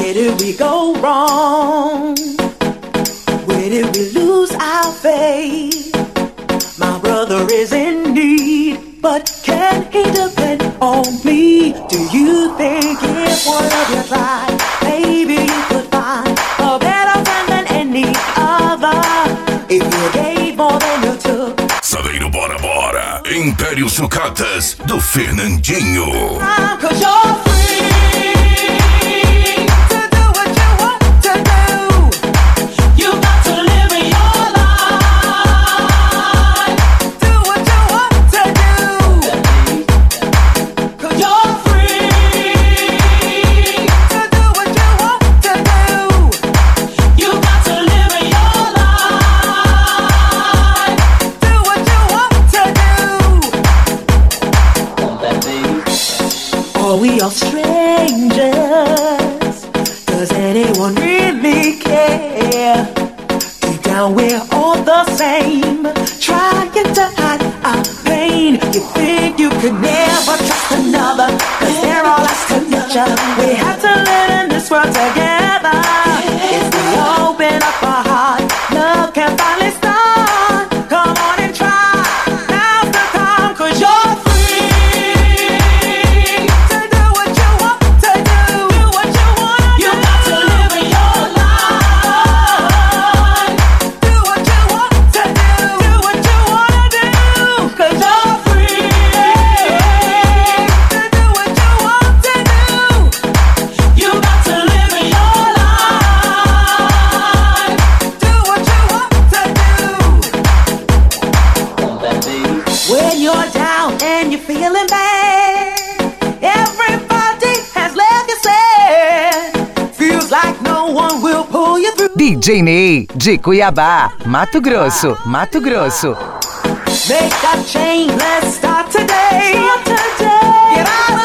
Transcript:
Where did we go wrong? Where did we lose our faith? My brother is in need, but can he depend on me? Do you think if one of you tried, maybe you could find a better friend than any other? If you gave more than you took. Saveiro Bora Bora, Império Sucatas, do Fernandinho. Cause you're free to do what you want to do. You got to live in your life. Do what you want to do. Cause you're free to do what you want to do. You got to live in your life. Do what you want to do. Are we all strangers? Does anyone really care? Deep down we're all the same, trying to hide our pain. You think you could never trust another, cause they're all out to get ya. We have to live in this world together. If we open up our heart, love can finally start. Come on and try, now's the time, cause you're free to do what you want to do. Do what you wanna do. You got to live in your life. Do what you want to do. Do what you wanna do. Cause you're free to do what you want to do. You got to live in your life. Do what you want to do. When you're down and you're feeling bad, everybody has left you sad. Feels like no one will pull you through. DJ Ney, de Cuiabá, Mato Grosso, Mato Grosso. Make that change, let's start today. Get out